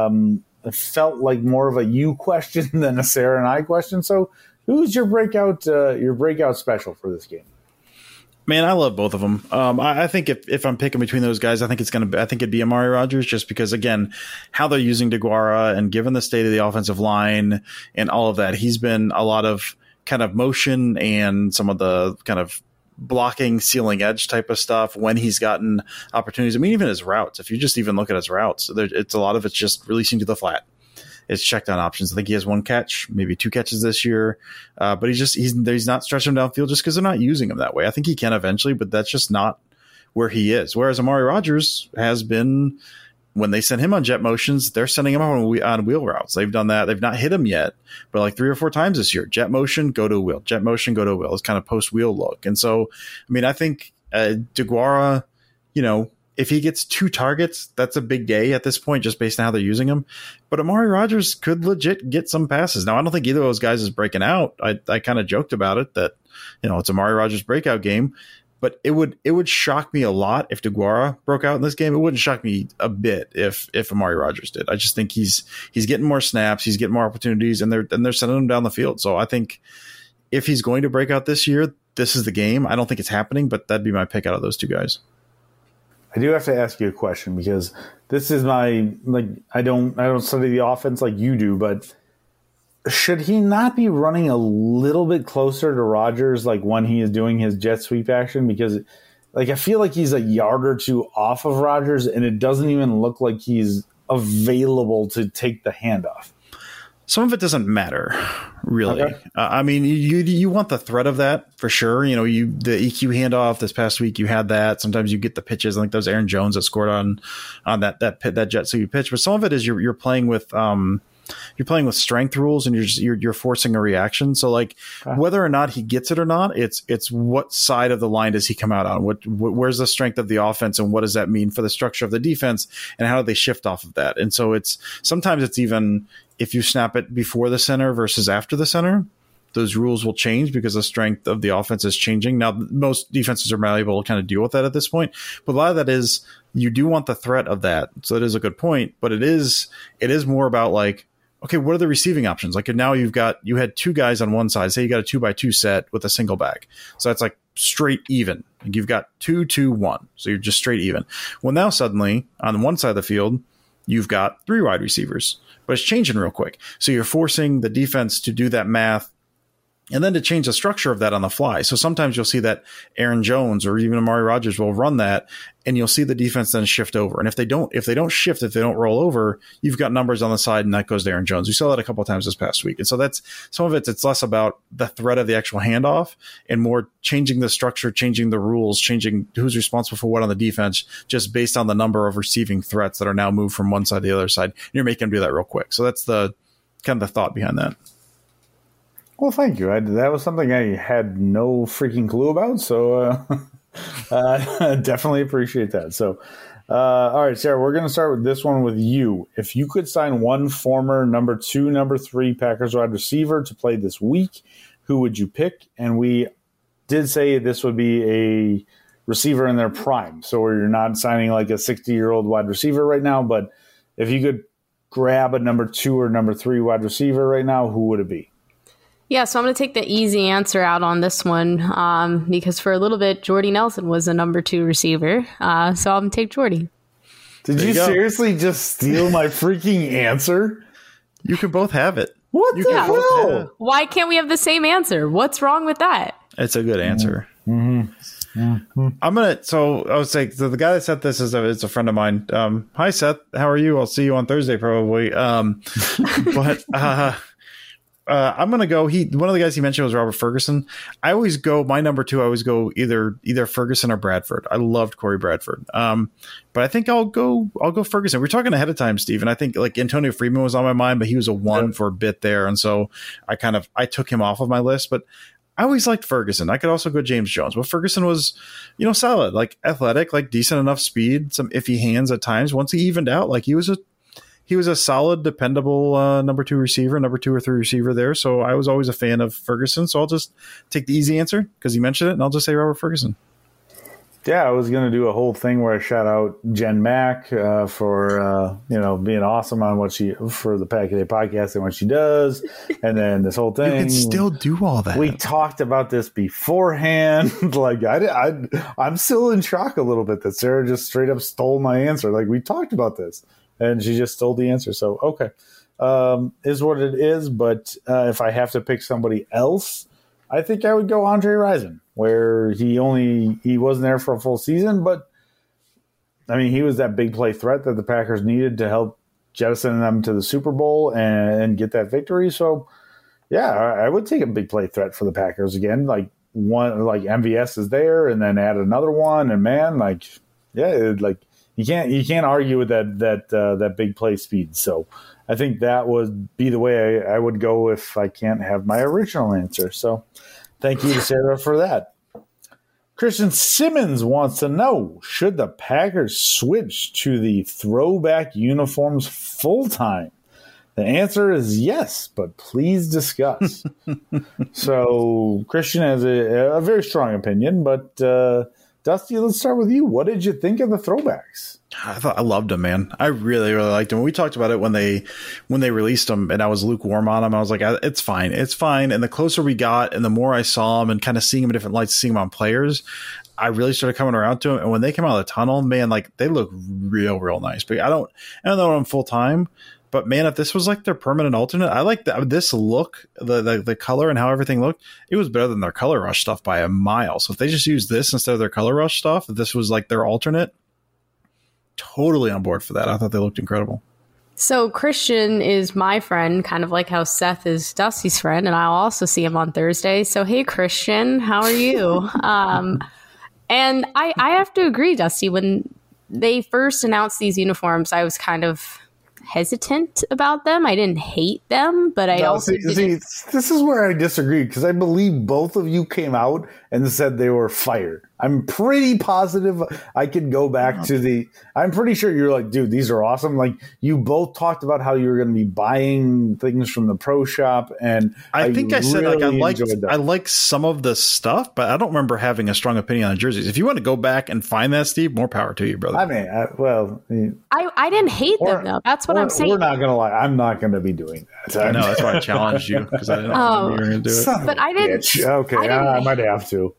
it felt like more of a you question than a Sarah and I question. So who's your breakout special for this game? Man, I love both of them. I think if I'm picking between those guys, I think it'd be Amari Rodgers, just because, again, how they're using DeGuara and given the state of the offensive line and all of that, he's been a lot of kind of motion and some of the kind of blocking, sealing edge type of stuff when he's gotten opportunities. I mean, even his routes, if you just even look at his routes, it's a lot of it's just releasing to the flat. It's check down options. I think he has one catch, maybe 2 catches this year, but he's not stretching him downfield just because they're not using him that way. I think he can eventually, but that's just not where he is. Whereas Amari Rodgers has been, when they send him on jet motions, they're sending him on wheel routes. They've done that. They've not hit him yet, but like 3 or 4 times this year. Jet motion, go to a wheel. Jet motion, go to a wheel. It's kind of post wheel look. And so, I mean, I think DeGuara, if he gets 2 targets, that's a big day at this point, just based on how they're using him. But Amari Rodgers could legit get some passes. Now, I don't think either of those guys is breaking out. I kind of joked about it that, it's Amari Rodgers' breakout game. But it would shock me a lot if DeGuara broke out in this game. It wouldn't shock me a bit if Amari Rodgers did. I just think he's getting more snaps, he's getting more opportunities, and they're sending him down the field. So I think if he's going to break out this year, this is the game. I don't think it's happening, but that'd be my pick out of those 2 guys. I do have to ask you a question because this is I don't study the offense like you do, but should he not be running a little bit closer to Rodgers when he is doing his jet sweep action? Because I feel like he's a yard or 2 off of Rodgers and it doesn't even look like he's available to take the handoff. Some of it doesn't matter, really. Okay. I mean, you want the threat of that for sure. The EQ handoff this past week, you had that. Sometimes you get the pitches. I think that was Aaron Jones that scored on that jet sweep pitch. But some of it is you're playing with strength rules and you're forcing a reaction. So whether or not he gets it or not, it's what side of the line does he come out on? Where's the strength of the offense and what does that mean for the structure of the defense and how do they shift off of that? And so sometimes it's even if you snap it before the center versus after the center, those rules will change because the strength of the offense is changing. Now, most defenses are malleable to kind of deal with that at this point, but a lot of that is you do want the threat of that. So it is a good point, but it is more about okay, what are the receiving options? Now you had 2 guys on one side. Say you got a 2x2 set with a single back. So that's straight even. You've got 2, 2, 1. So you're just straight even. Well, now suddenly on one side of the field, you've got 3 wide receivers, but it's changing real quick. So you're forcing the defense to do that math and then to change the structure of that on the fly. So sometimes you'll see that Aaron Jones or even Amari Rodgers will run that and you'll see the defense then shift over. And if they don't roll over, you've got numbers on the side and that goes to Aaron Jones. We saw that a couple of times this past week. And so that's some of it's less about the threat of the actual handoff and more changing the structure, changing the rules, changing who's responsible for what on the defense, just based on the number of receiving threats that are now moved from one side to the other side. And you're making them do that real quick. So that's the kind of the thought behind that. Well, thank you. That was something I had no freaking clue about, so definitely appreciate that. So, all right, Sarah, we're going to start with this one with you. If you could sign one former number 2, number 3 Packers wide receiver to play this week, who would you pick? And we did say this would be a receiver in their prime. So you're not signing like a 60-year-old wide receiver right now, but if you could grab a number 2 or number 3 wide receiver right now, who would it be? Yeah, so I'm going to take the easy answer out on this one because for a little bit, Jordy Nelson was a number 2 receiver. So I'm going to take Jordy. Did you seriously just steal my freaking answer? You can both have it. What the hell? Why can't we have the same answer? What's wrong with that? It's a good answer. Mm-hmm. I'm gonna. So I was saying, so the guy that said this is a friend of mine. Hi Seth, how are you? I'll see you on Thursday probably. But I'm gonna go. One of the guys he mentioned was Robert Ferguson. I always go my number 2. I always go either Ferguson or Bradford. I loved Corey Bradford. But I think I'll go Ferguson. We were talking ahead of time, Steve, and I think like Antonio Freeman was on my mind, but he was a 1 for a bit there, and so I took him off of my list. But I always liked Ferguson. I could also go James Jones, but Ferguson was, solid, like athletic, like decent enough speed, some iffy hands at times. Once he evened out, like he was a solid, dependable number 2 receiver, number 2 or 3 receiver there. So I was always a fan of Ferguson. So I'll just take the easy answer because he mentioned it, and I'll just say Robert Ferguson. Yeah, I was going to do a whole thing where I shout out Jen Mack for being awesome on for the Pack a Day podcast and what she does, and then this whole thing. You can still do all that. We talked about this beforehand. Like I'm still in shock a little bit that Sarah just straight up stole my answer. Like we talked about this, and she just stole the answer. So okay, is what it is. But if I have to pick somebody else, I think I would go Andre Rison, where he wasn't there for a full season, but I mean, he was that big play threat that the Packers needed to help jettison them to the Super Bowl and get that victory. So yeah, I would take a big play threat for the Packers again. Like MVS is there and then add another one. And man, you can't argue with that big play speed. So I think that would be the way I would go if I can't have my original answer. So thank you to Sarah for that. Christian Simmons wants to know, should the Packers switch to the throwback uniforms full time? The answer is yes, but please discuss. So Christian has a very strong opinion, but Dusty, let's start with you. What did you think of the throwbacks? I loved them, man. I really, really liked them. We talked about it when they released them, and I was lukewarm on them. I was like, it's fine. And the closer we got, and the more I saw them, and kind of seeing them in different lights, seeing them on players, I really started coming around to them. And when they came out of the tunnel, man, like they look real, real nice. But I don't know them full time. But man, if this was like their permanent alternate, I like this look, the color and how everything looked. It was better than their Color Rush stuff by a mile. So if they just used this instead of their Color Rush stuff, if this was like their alternate, totally on board for that. I thought they looked incredible. So Christian is my friend, kind of like how Seth is Dusty's friend, and I'll also see him on Thursday. So hey, Christian, how are you? And I have to agree, Dusty. When they first announced these uniforms, I was kind of hesitant about them. I didn't hate them, but I also didn't. This is where I disagree, because I believe both of you came out and said they were fired. I'm pretty positive I could go back to I'm pretty sure you're like, dude, these are awesome. Like you both talked about how you were going to be buying things from the pro shop, and I think I said I like some of the stuff, but I don't remember having a strong opinion on jerseys. If you want to go back and find that, Steve, more power to you, brother. I mean, I didn't hate them though. That's what I'm saying. We're not going to lie. I'm not going to be doing that. I know, that's why I challenged you, because I didn't know you were going to do it. But I didn't. Okay, I might have to.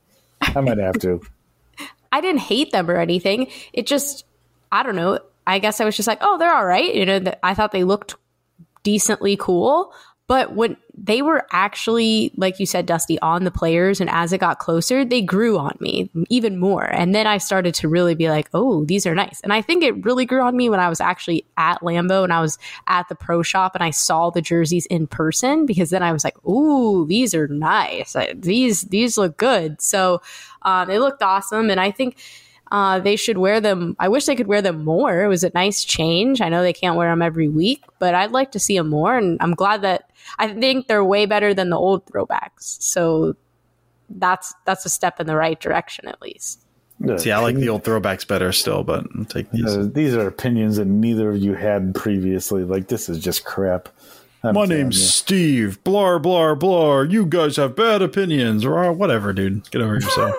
I didn't hate them or anything. It just, I don't know. I guess I was just like, oh, they're all right. You know, I thought they looked decently cool. But when they were actually, like you said, Dusty, on the players, and as it got closer, they grew on me even more. And then I started to really be like, oh, these are nice. And I think it really grew on me when I was actually at Lambeau and I was at the pro shop and I saw the jerseys in person, because then I was like, ooh, these are nice. These look good. So they looked awesome. And I think they should wear them. I wish they could wear them more. It was a nice change. I know they can't wear them every week, but I'd like to see them more. And I'm glad that I think they're way better than the old throwbacks. So that's a step in the right direction, at least. See, I like the old throwbacks better still, but I'll take these. These are opinions that neither of you had previously. Like, this is just crap. My name's Steve. Blar, blar, blar. You guys have bad opinions. Or whatever, dude. Get over yourself.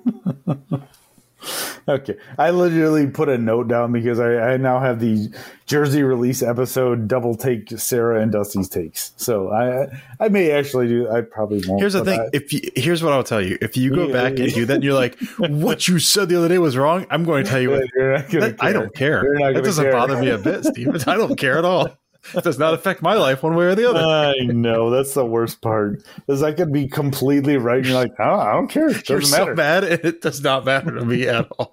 Okay. I literally put a note down because I now have the Jersey release episode double take Sarah and Dusty's takes. So I may actually do. I probably won't. Here's the thing. Here's what I'll tell you. If you go back and do that and you're like, what you said the other day was wrong, I'm going to tell you I don't care. That doesn't bother me a bit, Steve. I don't care at all. It does not affect my life one way or the other. I know. That's the worst part. Because I could be completely right. And you're like, oh, I don't care. It doesn't matter. So mad. It does not matter to me at all.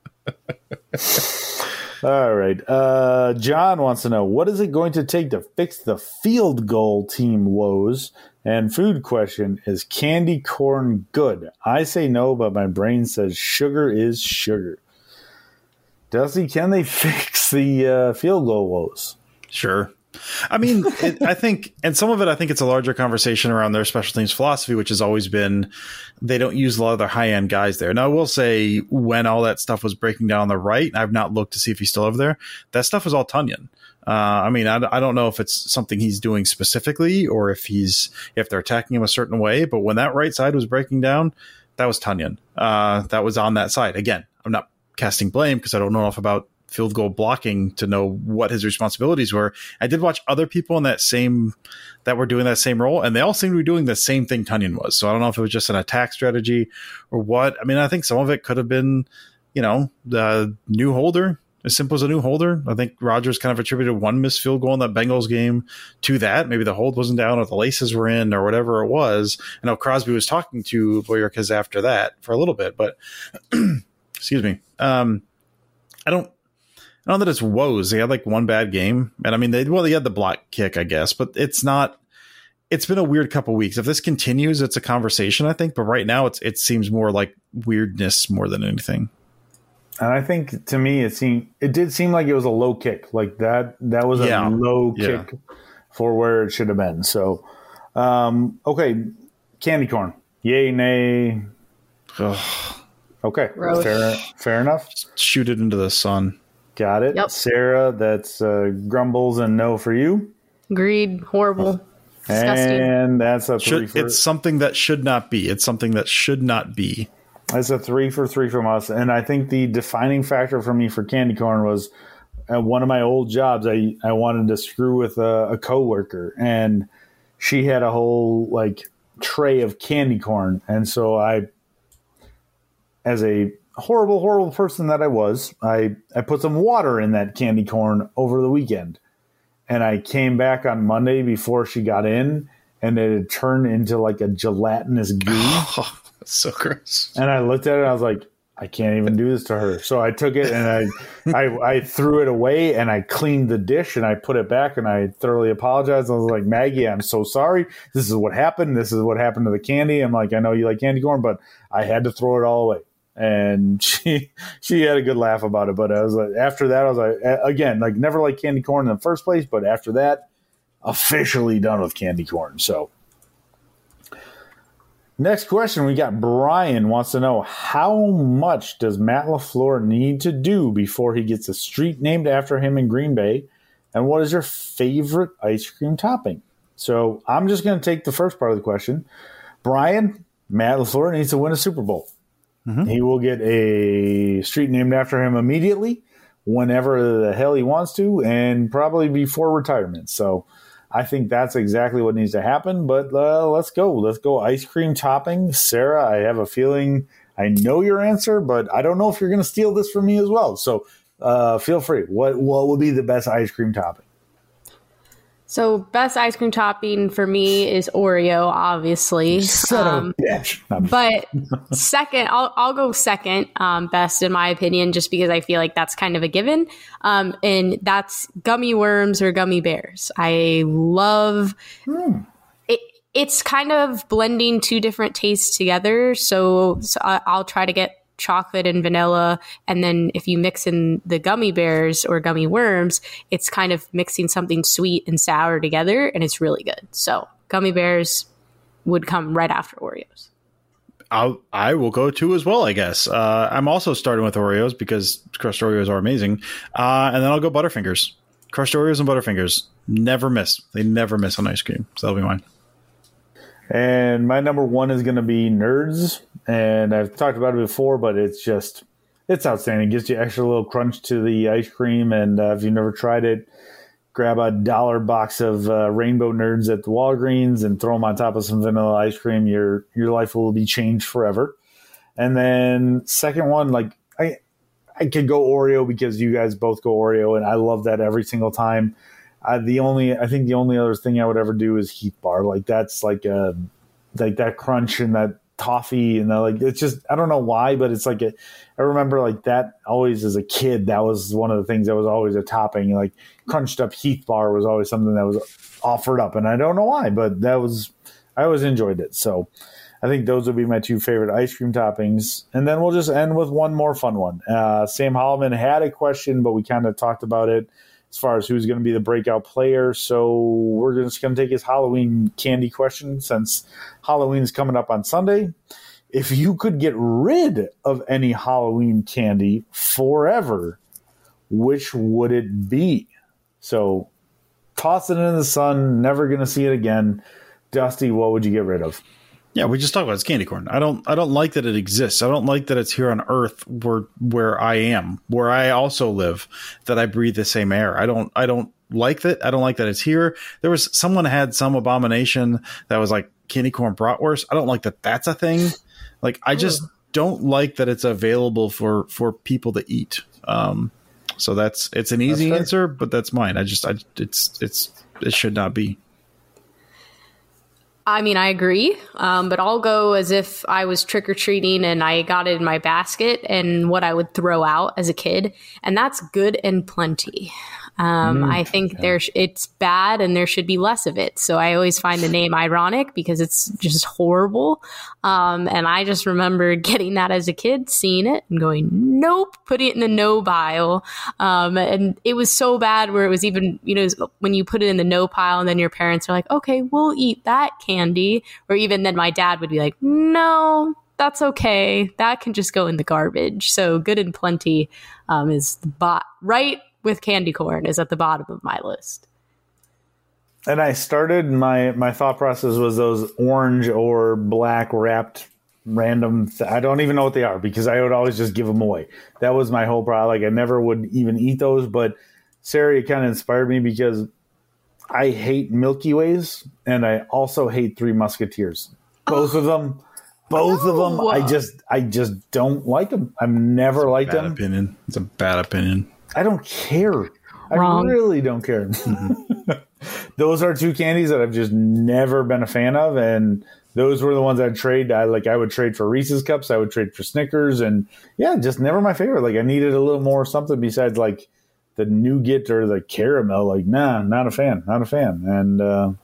All right. John wants to know, what is it going to take to fix the field goal team woes? And food question, is candy corn good? I say no, but my brain says sugar is sugar. Dusty, can they fix the field goal woes? Sure. I mean, I think, and some of it, I think it's a larger conversation around their special teams philosophy, which has always been they don't use a lot of their high end guys there. Now, I will say when all that stuff was breaking down on the right, I've not looked to see if he's still over there. That stuff was all Tunyon. I mean, I don't know if it's something he's doing specifically or if they're attacking him a certain way. But when that right side was breaking down, that was Tunyon. That was on that side. Again, I'm not casting blame because I don't know enough about field goal blocking to know what his responsibilities were. I did watch other people in that were doing that same role, and they all seemed to be doing the same thing Tunyon was. So I don't know if it was just an attack strategy or what. I mean, I think some of it could have been, the new holder, as simple as a new holder. I think Rodgers kind of attributed one missed field goal in that Bengals game to that. Maybe the hold wasn't down or the laces were in or whatever it was. I know Crosby was talking to Boyerkes after that for a little bit, but excuse me. I don't know that it's woes. They had like one bad game. And I mean, they had the block kick, I guess, but it's been a weird couple weeks. If this continues, it's a conversation, I think. But right now it seems more like weirdness more than anything. And I think to me, it did seem like it was a low kick. Like that was a low kick for where it should have been. So, okay. Candy corn. Yay, nay. Ugh. Okay. Fair enough. Shoot it into the sun. Got it. Yep. Sarah, that's grumbles and no for you. Agreed. Horrible. Disgusting. And that's a 3 for... It's something that should not be. It's something that should not be. That's a 3 for 3 from us. And I think the defining factor for me for candy corn was at one of my old jobs, I wanted to screw with a coworker. And she had a whole tray of candy corn. And so I, as a horrible person that I was, I put some water in that candy corn over the weekend. And I came back on Monday before she got in, and it had turned into like a gelatinous goo. Oh, that's so gross. And I looked at it and I was like, I can't even do this to her. So I took it and I threw it away and I cleaned the dish and I put it back and I thoroughly apologized. I was like, Maggie, I'm so sorry. This is what happened. This is what happened to the candy. I'm like, I know you like candy corn, but I had to throw it all away. And she had a good laugh about it. But I was like, after that, I was like, again, never liked candy corn in the first place. But after that, officially done with candy corn. So next question, we got Brian wants to know, how much does Matt LaFleur need to do before he gets a street named after him in Green Bay? And what is your favorite ice cream topping? So I'm just going to take the first part of the question. Brian, Matt LaFleur needs to win a Super Bowl. Mm-hmm. He will get a street named after him immediately, whenever the hell he wants to, and probably before retirement. So I think that's exactly what needs to happen. But let's go. Let's go ice cream topping. Sarah, I have a feeling I know your answer, but I don't know if you're going to steal this from me as well. So feel free. What would be the best ice cream topping? So best ice cream topping for me is Oreo, obviously. Son of a bitch. But second, I'll go second best in my opinion, just because I feel like that's kind of a given. And that's gummy worms or gummy bears. I love it. It's kind of blending two different tastes together. So I'll try to get chocolate and vanilla, and then if you mix in the gummy bears or gummy worms, it's kind of mixing something sweet and sour together, and it's really good. So gummy bears would come right after Oreos. I will go two as well, I guess. I'm also starting with Oreos because crushed Oreos are amazing, and then I'll go Butterfingers. crushed Oreos and Butterfingers. Never miss. They never miss on ice cream. So that'll be mine. And my number one is going to be Nerds. And I've talked about it before, but it's outstanding. It gives you extra little crunch to the ice cream. And if you've never tried it, grab a $1 box of Rainbow Nerds at the Walgreens and throw them on top of some vanilla ice cream. Your life will be changed forever. And then second one, like I could go Oreo because you guys both go Oreo, and I love that every single time. I think the only other thing I would ever do is Heath Bar. Like that's like that crunch and that toffee and it's just, I don't know why, but it's like I remember like that always as a kid. That was one of the things that was always a topping. Like crunched up Heath Bar was always something that was offered up, and I don't know why, but I always enjoyed it. So I think those would be my two favorite ice cream toppings. And then we'll just end with one more fun one. Sam Holloman had a question, but we kind of talked about it as far as who's going to be the breakout player. So we're just going to take his Halloween candy question since Halloween is coming up on Sunday. If you could get rid of any Halloween candy forever, which would it be? So toss it in the sun, never going to see it again. Dusty, what would you get rid of? Yeah, we just talked about it's candy corn. I don't like that it exists. I don't like that it's here on Earth where I am, where I also live, that I breathe the same air. I don't like that. I don't like that it's here. There was someone had some abomination that was like candy corn bratwurst. I don't like that that's a thing. Like I just don't like that it's available for people to eat. So it's an easy answer, but that's mine. It should not be. I mean, I agree, but I'll go as if I was trick-or-treating and I got it in my basket and what I would throw out as a kid, and that's good and plenty. I think it's bad and there should be less of it. So I always find the name ironic because it's just horrible. And I just remember getting that as a kid, seeing it and going, nope, put it in the no pile. And it was so bad where it was even, when you put it in the no pile and then your parents are like, okay, we'll eat that candy. Or even then my dad would be like, no, that's okay. That can just go in the garbage. So good and plenty is right with candy corn is at the bottom of my list. And I started my thought process was those orange or black wrapped random. I don't even know what they are because I would always just give them away. That was my whole problem. Like I never would even eat those. But Sarah, it kind of inspired me because I hate Milky Ways and I also hate Three Musketeers. Both of them. I just don't like them. I've never liked them. Opinion. It's a bad opinion. I don't care. Wrong. I really don't care. Those are two candies that I've just never been a fan of, and those were the ones I'd trade. I would trade for Reese's Cups. I would trade for Snickers, and just never my favorite. Like I needed a little more something besides like the nougat or the caramel. Like nah, not a fan. And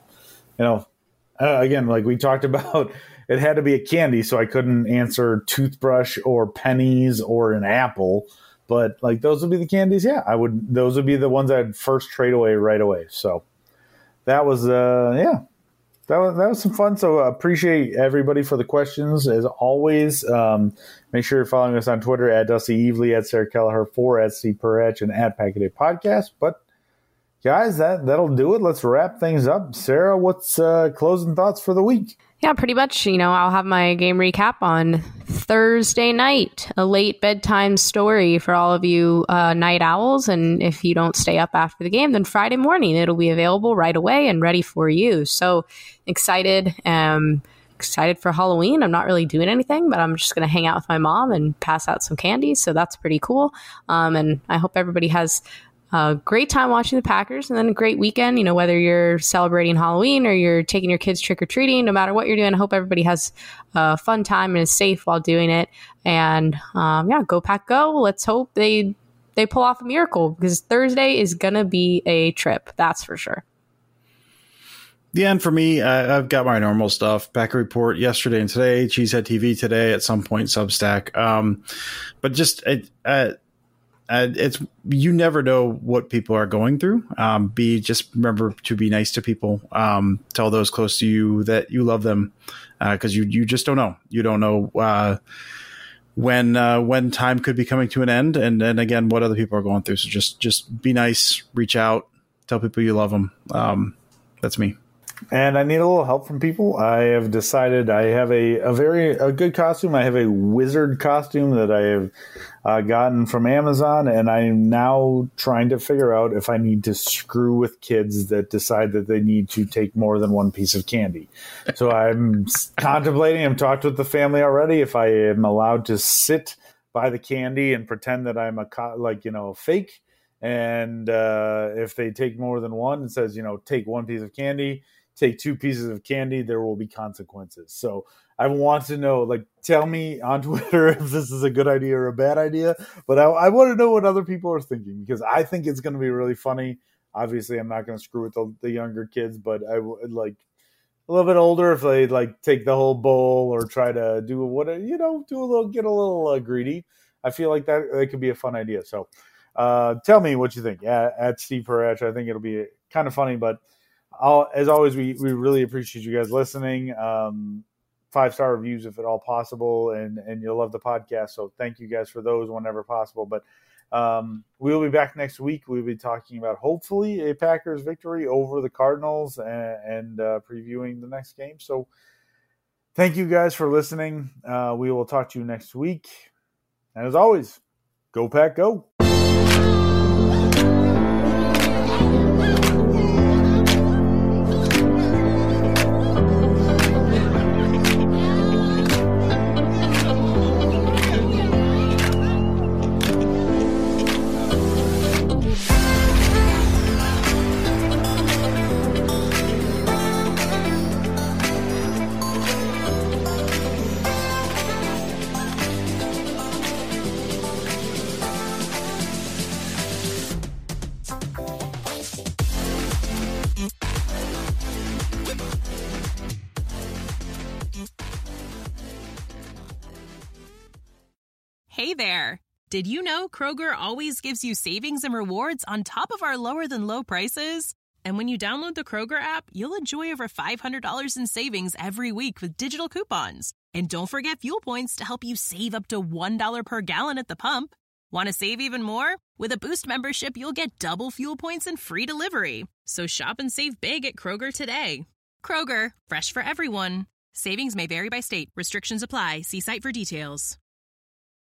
again, like we talked about, it had to be a candy, so I couldn't answer toothbrush or pennies or an apple. But like those would be the candies. Yeah, those would be the ones I'd first trade away right away. So that was that was some fun. So appreciate everybody for the questions as always. Make sure you're following us on Twitter at Dusty Evely, at Sarah Kelleher, at Steve Perretch, and at Packaday Podcast. But guys, that'll do it. Let's wrap things up. Sarah, what's closing thoughts for the week? Yeah, pretty much, I'll have my game recap on Thursday night, a late bedtime story for all of you night owls. And if you don't stay up after the game, then Friday morning, it'll be available right away and ready for you. So excited for Halloween. I'm not really doing anything, but I'm just going to hang out with my mom and pass out some candy. So that's pretty cool. And I hope everybody has a great time watching the Packers and then a great weekend, whether you're celebrating Halloween or you're taking your kids trick-or-treating, no matter what you're doing. I hope everybody has a fun time and is safe while doing it. And go Pack Go. Let's hope they pull off a miracle because Thursday is going to be a trip. That's for sure. Yeah, and for me, I've got my normal stuff. Packer Report yesterday and today, Cheesehead TV today, at some point Substack. But just it's you never know what people are going through. Just remember to be nice to people. Tell those close to you that you love them, because you just don't know. You don't know when time could be coming to an end, and again what other people are going through. So just be nice, reach out, Tell people you love them. That's me. And I need a little help from people. I have decided I have a good costume. I have a wizard costume that I have gotten from Amazon, and I'm now trying to figure out if I need to screw with kids that decide that they need to take more than one piece of candy. So I'm contemplating. I've talked with the family already if I am allowed to sit by the candy and pretend that I'm a fake. And if they take more than one, it says, take one piece of candy. Take 2 pieces of candy, there will be consequences. So I want to know, tell me on Twitter if this is a good idea or a bad idea. But I want to know what other people are thinking, because I think it's going to be really funny. Obviously, I'm not going to screw with the younger kids, but I would a little bit older if they take the whole bowl or try to do get a little greedy. I feel like that could be a fun idea. So tell me what you think at Steve Perach. I think it'll be kind of funny, but as always, we really appreciate you guys listening. 5-star reviews if at all possible, and you'll love the podcast. So thank you guys for those whenever possible. But we'll be back next week. We'll be talking about hopefully a Packers victory over the Cardinals and previewing the next game. So thank you guys for listening. We will talk to you next week. And as always, go Pack, go. Hey there! Did you know Kroger always gives you savings and rewards on top of our lower-than-low prices? And when you download the Kroger app, you'll enjoy over $500 in savings every week with digital coupons. And don't forget fuel points to help you save up to $1 per gallon at the pump. Want to save even more? With a Boost membership, you'll get double fuel points and free delivery. So shop and save big at Kroger today. Kroger, fresh for everyone. Savings may vary by state. Restrictions apply. See site for details.